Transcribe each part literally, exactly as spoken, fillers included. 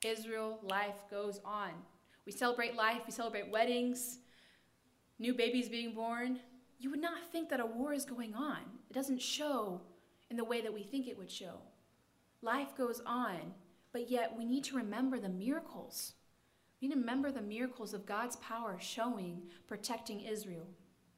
Israel, life goes on. We celebrate life, we celebrate weddings, new babies being born. You would not think that a war is going on. It doesn't show in the way that we think it would show. Life goes on, but yet we need to remember the miracles. We need to remember the miracles of God's power showing, protecting Israel.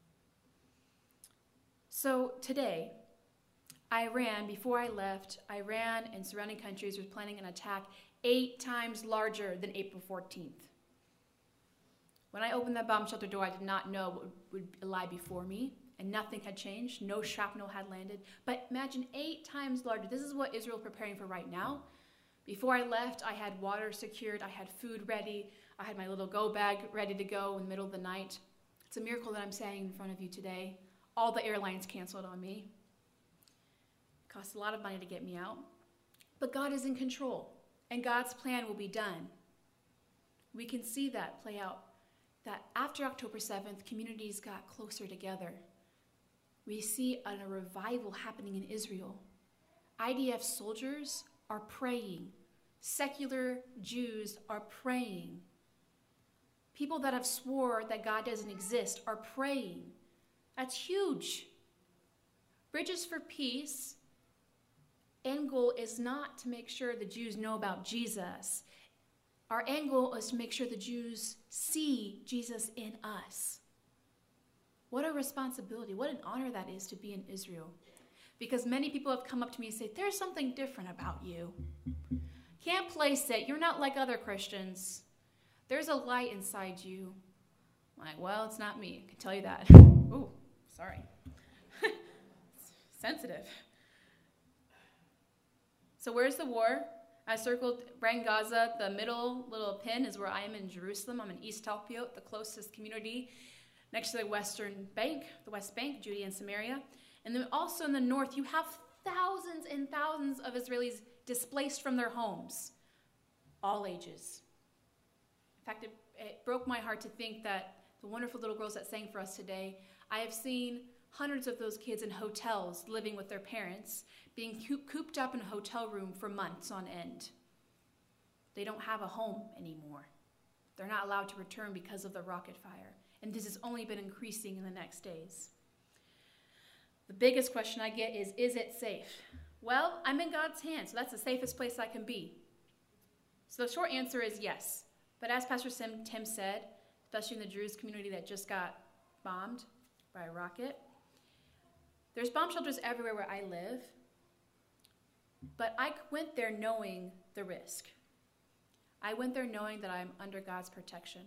So today, Iran, before I left, Iran and surrounding countries were planning an attack eight times larger than April fourteenth. When I opened that bomb shelter door, I did not know what would lie before me, and nothing had changed. No shrapnel had landed. But imagine eight times larger. This is what Israel is preparing for right now. Before I left, I had water secured. I had food ready. I had my little go bag ready to go in the middle of the night. It's a miracle that I'm saying in front of you today. All the airlines canceled on me. It cost a lot of money to get me out. But God is in control, and God's plan will be done. We can see that play out. That after October seventh, communities got closer together. We see a revival happening in Israel. I D F soldiers are praying. Secular Jews are praying. People that have swore that God doesn't exist are praying. That's huge. Bridges for Peace, end goal is not to make sure the Jews know about Jesus. Our end goal is to make sure the Jews see Jesus in us. What a responsibility, what an honor that is to be in Israel. Because many people have come up to me and say, there's something different about you. Can't place it, you're not like other Christians. There's a light inside you. I'm like, well, it's not me, I can tell you that. Ooh, sorry. Sensitive. So where's the war? I circled Brain Gaza. The middle little pin is where I am in Jerusalem. I'm in East Talpiot, the closest community next to the Western Bank, the West Bank, Judea and Samaria. And then also in the north, you have thousands and thousands of Israelis displaced from their homes, all ages. In fact, it, it broke my heart to think that the wonderful little girls that sang for us today, I have seen hundreds of those kids in hotels living with their parents, being cooped up in a hotel room for months on end. They don't have a home anymore. They're not allowed to return because of the rocket fire. And this has only been increasing in the next days. The biggest question I get is, is it safe? Well, I'm in God's hands, so that's the safest place I can be. So the short answer is yes. But as Pastor Tim said, especially in the Druze community that just got bombed by a rocket, there's bomb shelters everywhere where I live, but I went there knowing the risk. I went there knowing that I'm under God's protection.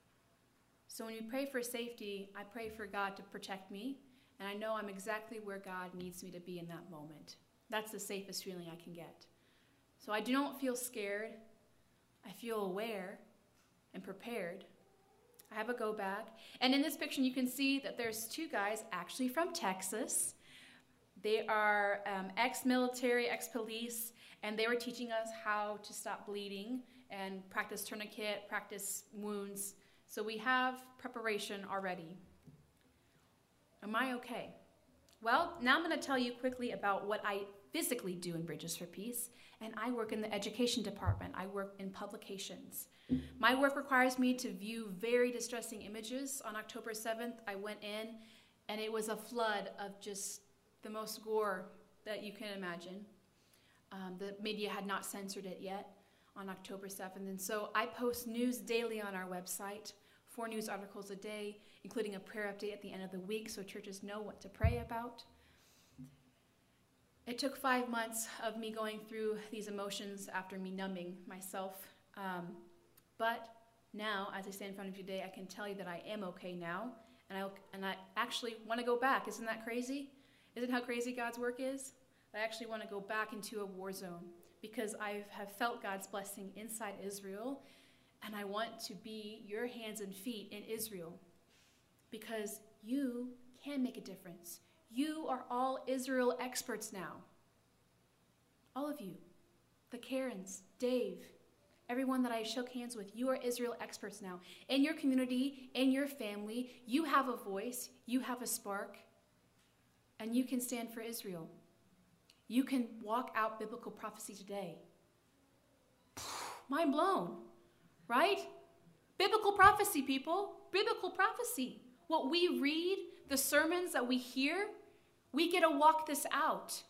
So when you pray for safety, I pray for God to protect me, and I know I'm exactly where God needs me to be in that moment. That's the safest feeling I can get. So I do not feel scared. I feel aware and prepared. I have a go bag. And in this picture, you can see that there's two guys actually from Texas. They are um, ex-military, ex-police, and they were teaching us how to stop bleeding and practice tourniquet, practice wounds. So we have preparation already. Am I okay? Well, now I'm going to tell you quickly about what I physically do in Bridges for Peace. And I work in the education department. I work in publications. My work requires me to view very distressing images. On October seventh, I went in, and it was a flood of just the most gore that you can imagine. Um, the media had not censored it yet on October seventh. And so I post news daily on our website, four news articles a day, including a prayer update at the end of the week so churches know what to pray about. It took five months of me going through these emotions after me numbing myself. Um, but now, as I stand in front of you today, I can tell you that I am okay now, and I, and I actually want to go back. Isn't that crazy? Isn't how crazy God's work is? I actually want to go back into a war zone because I have felt God's blessing inside Israel, and I want to be your hands and feet in Israel because you can make a difference. You are all Israel experts now. All of you. The Karens, Dave, everyone that I shook hands with, you are Israel experts now. In your community, in your family, you have a voice, you have a spark, and you can stand for Israel. You can walk out biblical prophecy today. mind blown, right? Biblical prophecy, people. Biblical prophecy. What we read, the sermons that we hear, we get to walk this out.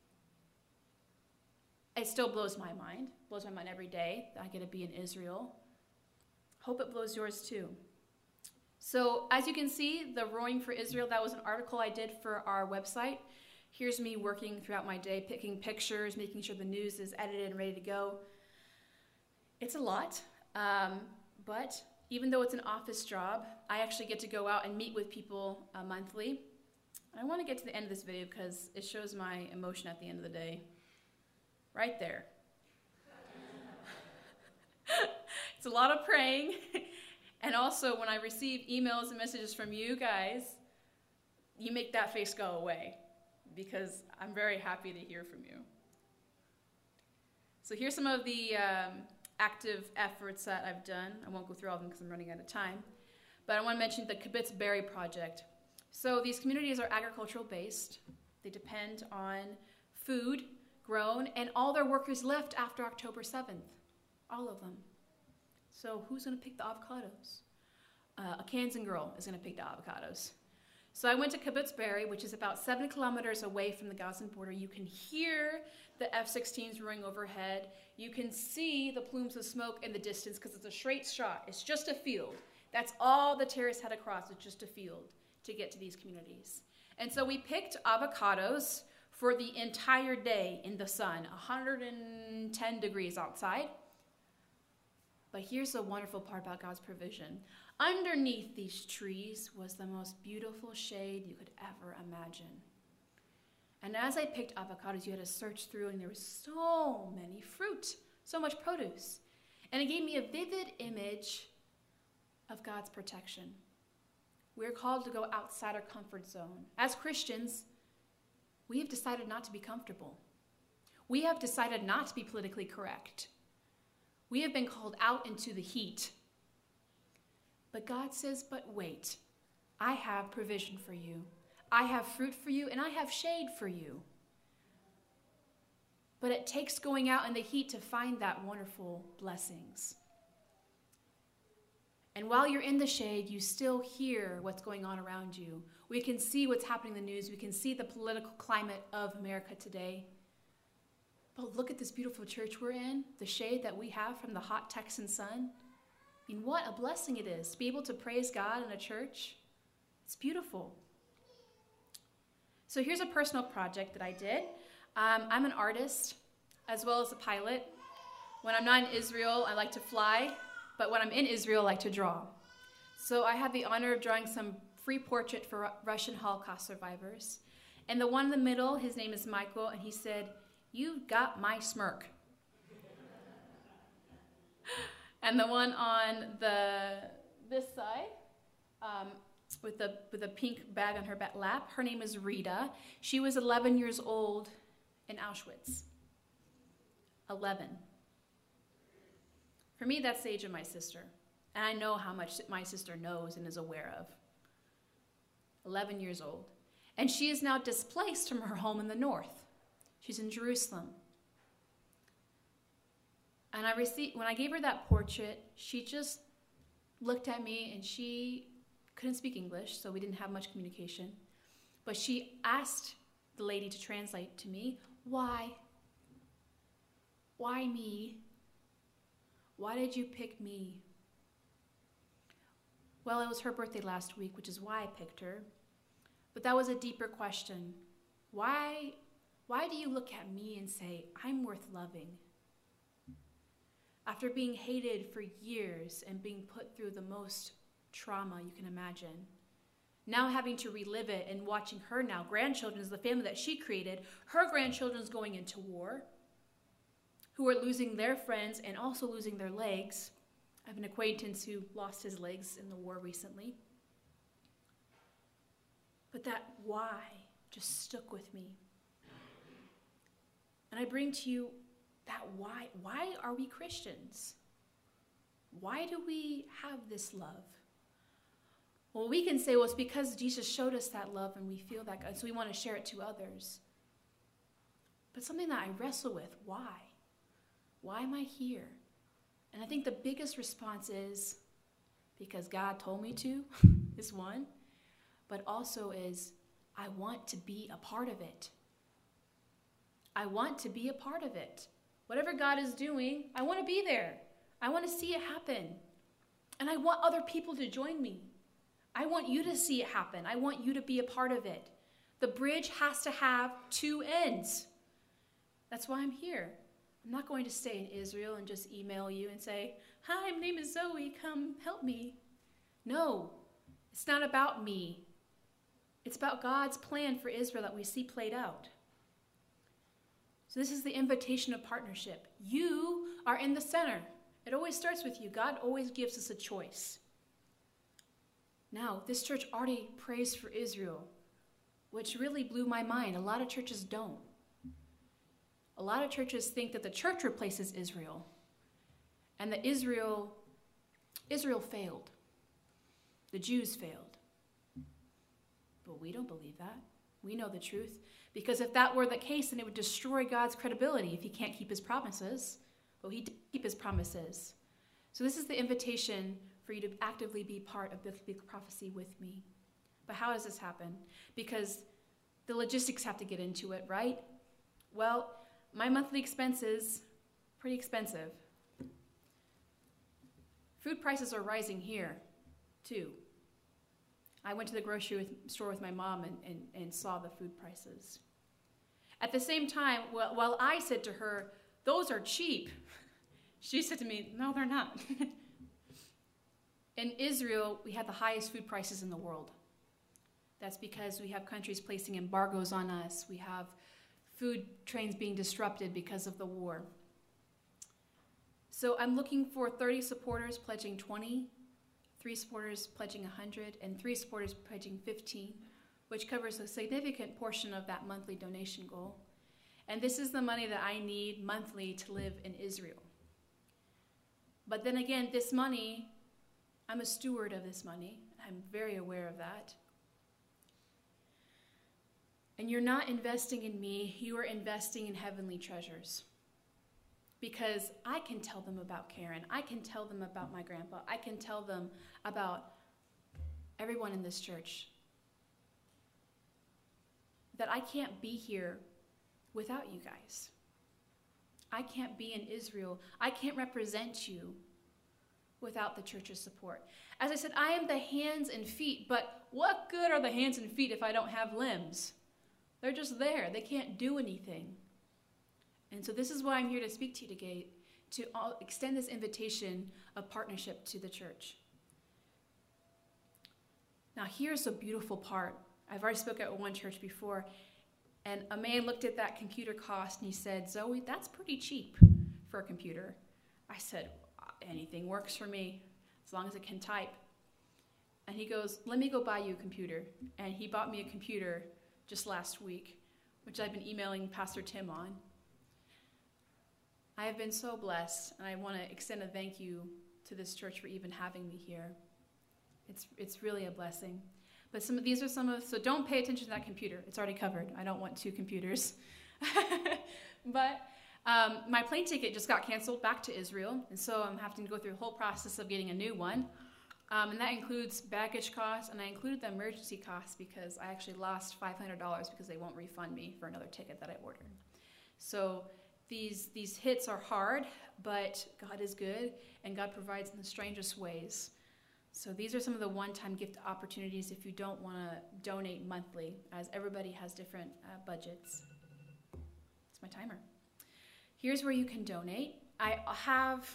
It still blows my mind. Blows my mind every day that I get to be in Israel. Hope it blows yours too. So as you can see, the Roaring for Israel, that was an article I did for our website. Here's me working throughout my day, picking pictures, making sure the news is edited and ready to go. It's a lot, um, but even though it's an office job, I actually get to go out and meet with people uh, monthly. I want to get to the end of this video because it shows my emotion at the end of the day. Right there. It's a lot of praying. And also when I receive emails and messages from you guys, you make that face go away because I'm very happy to hear from you. So here's some of the um, active efforts that I've done. I won't go through all of them because I'm running out of time. But I want to mention the Kibbutz Berry Project. So these communities are agricultural based. They depend on food grown, and all their workers left after October seventh. All of them. So who's going to pick the avocados? Uh, a Kansan girl is going to pick the avocados. So I went to Kibbutz Berry, which is about seven kilometers away from the Gazan border. You can hear the F sixteens roaring overhead. You can see the plumes of smoke in the distance because it's a straight shot. It's just a field. That's all the terrorists had across. It's just a field to get to these communities. And so we picked avocados for the entire day in the sun, one hundred ten degrees outside. But here's the wonderful part about God's provision. Underneath these trees was the most beautiful shade you could ever imagine. And as I picked avocados, you had to search through, and there was so many fruit, so much produce. And it gave me a vivid image of God's protection. We're called to go outside our comfort zone. As Christians, we have decided not to be comfortable. We have decided not to be politically correct. We have been called out into the heat. But God says, but wait, I have provision for you. I have fruit for you, and I have shade for you. But it takes going out in the heat to find that wonderful blessings. And while you're in the shade, you still hear what's going on around you. We can see what's happening in the news. We can see the political climate of America today. But look at this beautiful church we're in, the shade that we have from the hot Texan sun. I mean, what a blessing it is to be able to praise God in a church. It's beautiful. So here's a personal project that I did. Um, I'm an artist as well as a pilot. When I'm not in Israel, I like to fly. But when I'm in Israel, I like to draw. So I had the honor of drawing some free portrait for Russian Holocaust survivors. And the one in the middle, his name is Michael, and he said, "You've got my smirk." And the one on the this side, um, with the with a pink bag on her back lap, her name is Rita. She was eleven years old in Auschwitz. eleven. For me, that's the age of my sister. And I know how much my sister knows and is aware of. eleven years old. And she is now displaced from her home in the north. She's in Jerusalem. And I received, when I gave her that portrait, she just looked at me, and she couldn't speak English, so we didn't have much communication. But she asked the lady to translate to me, why? Why me? Why did you pick me? Well, it was her birthday last week, which is why I picked her. But that was a deeper question. Why, why do you look at me and say, I'm worth loving? After being hated for years and being put through the most trauma you can imagine, now having to relive it and watching her now, grandchildren is the family that she created, her grandchildren's going into war, who are losing their friends and also losing their legs. I have an acquaintance who lost his legs in the war recently. But that why just stuck with me. And I bring to you that why. Why are we Christians? Why do we have this love? Well, we can say, well, it's because Jesus showed us that love and we feel that God, so we want to share it to others. But something that I wrestle with, why? Why am I here? And I think the biggest response is, because God told me to, is one, but also is, I want to be a part of it. I want to be a part of it. Whatever God is doing, I want to be there. I want to see it happen. And I want other people to join me. I want you to see it happen. I want you to be a part of it. The bridge has to have two ends. That's why I'm here. I'm not going to stay in Israel and just email you and say, hi, my name is Zoe, come help me. No, it's not about me. It's about God's plan for Israel that we see played out. So this is the invitation of partnership. You are in the center. It always starts with you. God always gives us a choice. Now, this church already prays for Israel, which really blew my mind. A lot of churches don't. A lot of churches think that the church replaces Israel, and that Israel, Israel failed. The Jews failed. But we don't believe that. We know the truth. Because if that were the case, then it would destroy God's credibility if he can't keep his promises. But he did keep his promises. So this is the invitation for you to actively be part of biblical prophecy with me. But how does this happen? Because the logistics have to get into it, right? Well, my monthly expenses, pretty expensive. Food prices are rising here, too. I went to the grocery with, store with my mom and, and, and saw the food prices. At the same time, well, while I said to her, those are cheap, she said to me, no, they're not. In Israel, we have the highest food prices in the world. That's because we have countries placing embargoes on us. We have food trains being disrupted because of the war. So I'm looking for thirty supporters pledging twenty, three supporters pledging one hundred, and three supporters pledging fifteen, which covers a significant portion of that monthly donation goal. And this is the money that I need monthly to live in Israel. But then again, this money, I'm a steward of this money. I'm very aware of that. And you're not investing in me, you are investing in heavenly treasures. Because I can tell them about Karen. I can tell them about my grandpa. I can tell them about everyone in this church. That I can't be here without you guys. I can't be in Israel. I can't represent you without the church's support. As I said, I am the hands and feet, but what good are the hands and feet if I don't have limbs? They're just there. They can't do anything. And so this is why I'm here to speak to you today, to all, extend this invitation of partnership to the church. Now here's the beautiful part. I've already spoken at one church before, and a man looked at that computer cost and he said, Zoe, that's pretty cheap for a computer. I said, anything works for me, as long as it can type. And he goes, let me go buy you a computer. And he bought me a computer just last week, which I've been emailing Pastor Tim on. I have been so blessed, and I want to extend a thank you to this church for even having me here. It's it's really a blessing. But some of these are some of, so don't pay attention to that computer. It's already covered. I don't want two computers. But um, my plane ticket just got canceled back to Israel, and so I'm having to go through the whole process of getting a new one. Um, and that includes baggage costs, and I included the emergency costs because I actually lost five hundred dollars because they won't refund me for another ticket that I ordered. So these these hits are hard, but God is good, and God provides in the strangest ways. So these are some of the one-time gift opportunities if you don't want to donate monthly, as everybody has different uh, budgets. It's my timer. Here's where you can donate. I have...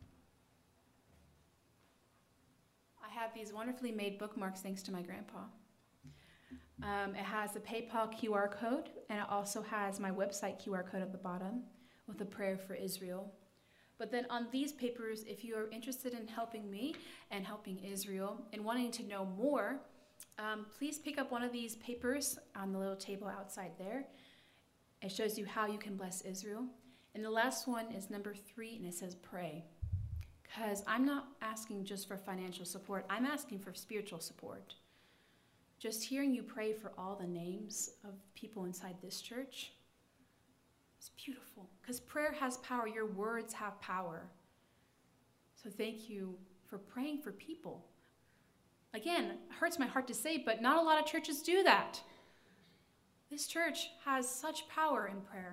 I have these wonderfully made bookmarks thanks to my grandpa. Um, it has a PayPal Q R code, and it also has my website Q R code at the bottom with a prayer for Israel. But then on these papers, if you are interested in helping me and helping Israel and wanting to know more, um, please pick up one of these papers on the little table outside there. It shows you how you can bless Israel. And the last one is number three, and it says pray. Because I'm not asking just for financial support. I'm asking for spiritual support. Just hearing you pray for all the names of people inside this church is beautiful. Because prayer has power. Your words have power. So thank you for praying for people. Again, it hurts my heart to say, but not a lot of churches do that. This church has such power in prayer.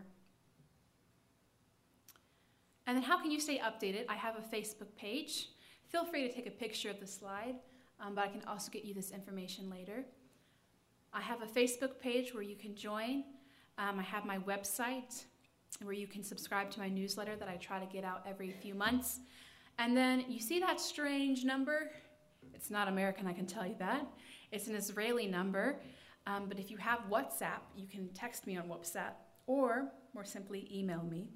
And then how can you stay updated? I have a Facebook page. Feel free to take a picture of the slide, um, but I can also get you this information later. I have a Facebook page where you can join. Um, I have my website where you can subscribe to my newsletter that I try to get out every few months. And then you see that strange number? It's not American, I can tell you that. It's an Israeli number. Um, but if you have WhatsApp, you can text me on WhatsApp or, more simply, email me.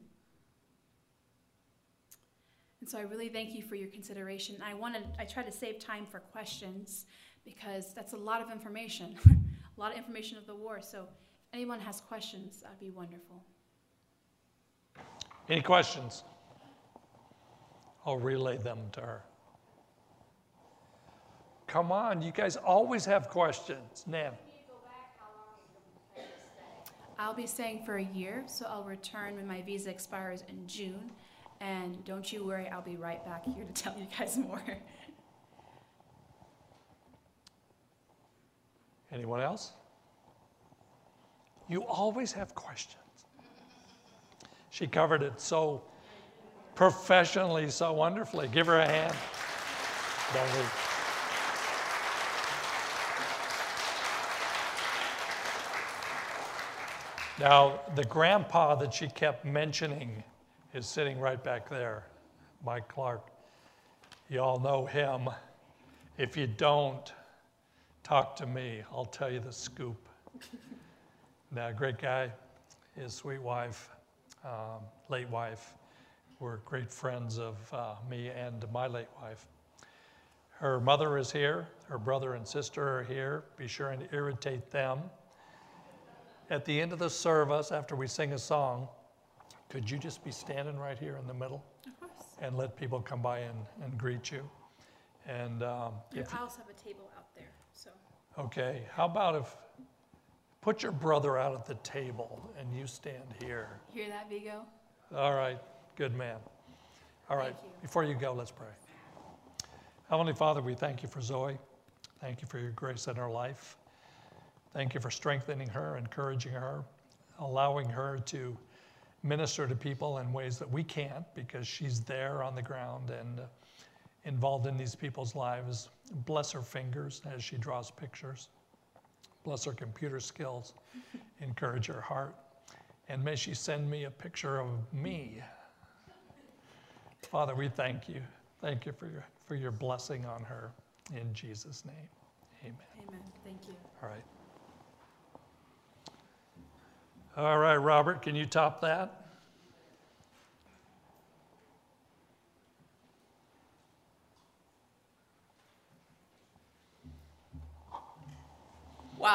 And so I really thank you for your consideration. I wanted, I try to save time for questions because that's a lot of information, a lot of information of the war. So if anyone has questions, that'd be wonderful. Any questions? I'll relay them to her. Come on, you guys always have questions. Nan. I'll be staying for a year, so I'll return when my visa expires in June. And don't you worry, I'll be right back here to tell you guys more. Anyone else? You always have questions. She covered it so professionally, so wonderfully. Give her a hand. Don't leave. Now, the grandpa that she kept mentioning is sitting right back there, Mike Clark. You all know him. If you don't, talk to me. I'll tell you the scoop. Now, great guy. His sweet wife, um, late wife, were great friends of uh, me and my late wife. Her mother is here. Her brother and sister are here. Be sure and irritate them. At the end of the service, after we sing a song, could you just be standing right here in the middle? Of course. And let people come by and, and greet you? And um, Here, if, I also have a table out there. So. okay, how about if, put your brother out at the table and you stand here. Hear that, Vigo? All right, good man. All right, Thank you. Before you go, let's pray. Heavenly Father, we thank you for Zoe. Thank you for your grace in her life. Thank you for strengthening her, encouraging her, allowing her to minister to people in ways that we can't because she's there on the ground and uh, involved in these people's lives. Bless her fingers as she draws pictures. Bless her computer skills. Encourage her heart. And may she send me a picture of me. Father, we thank you. Thank you for your, for your blessing on her. In Jesus' name, amen. Amen. Thank you. All right. All right, Robert, can you top that?